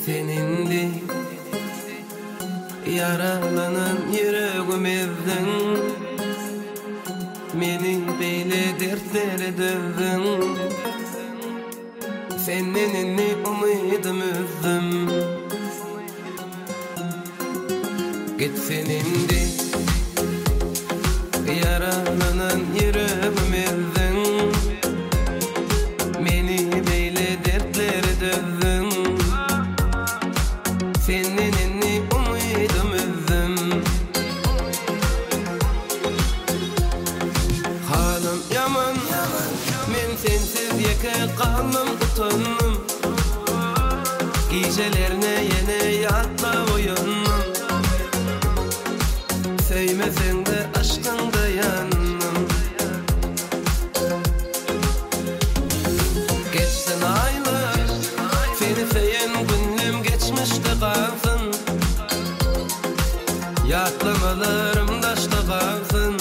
Senindi yaralanan yüreğimizden meni beyle dertlere dövdün. Seninni umidim üzdüm. Git senindi yaralanan yüreğimizden meni beyle dertlere dövdün. Seninni umidim üzdüm. Halim yaman, men sensiz yeke kalmam utanmam. Gecelerine yine yatla uyanmam. Sevmesen de aşkında yanmam. Geçsin aylar, seni seyen günüm geçmişte kalsın. Yatlamalarım daşta kalsın.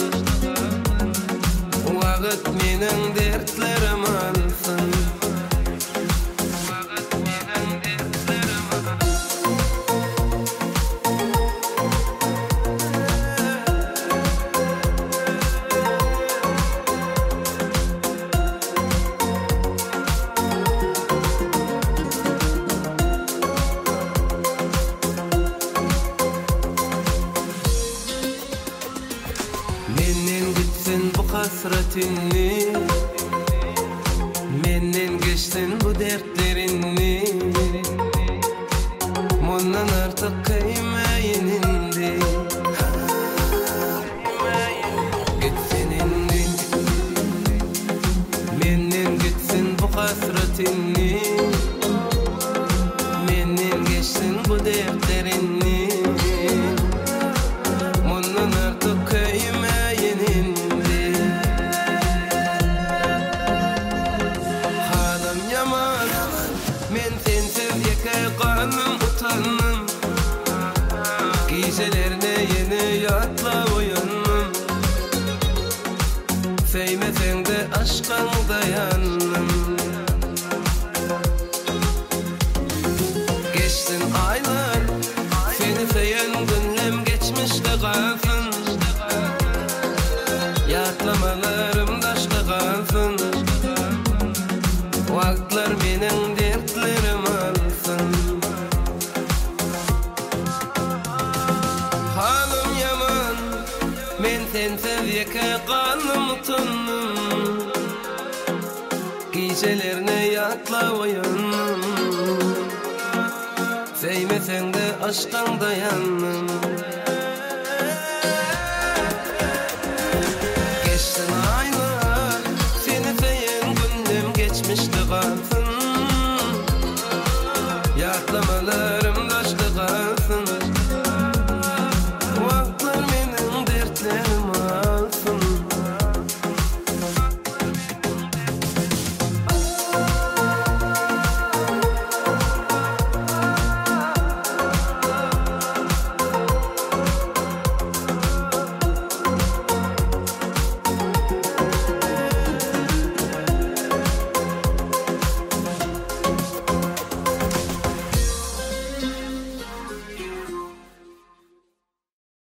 Vakit menin dertlerim alsın. Vakit menin dertlerim alsın. Menden gitsin bu hasretinni, menden geçsin bu dertlerini. Bundan artık kıymayın indi. Gitsin indi. Menden gitsin bu hasretinni, menden geçsin bu dertlerini. Bundan artık kıymayın indi. Halim yaman, men sensiz yeke kalmam utanmam. Gecelerine yine yatla uyanmam. Sevmesen de aşkın dayanmam. Geçtin aylar, seni seyen günlem geçmişte kalsın. Yatlamalarım daşta kalsın. Vakitler benim dertlerim alsın. Halim yaman, men sensiz yeke kalmam utanmam. Gecelerine yatla uyanmam. Sevmesen de aşktan dayanmam. Geçsin aylar, seni seyen günüm geçmişte kalsın. Yatlamalar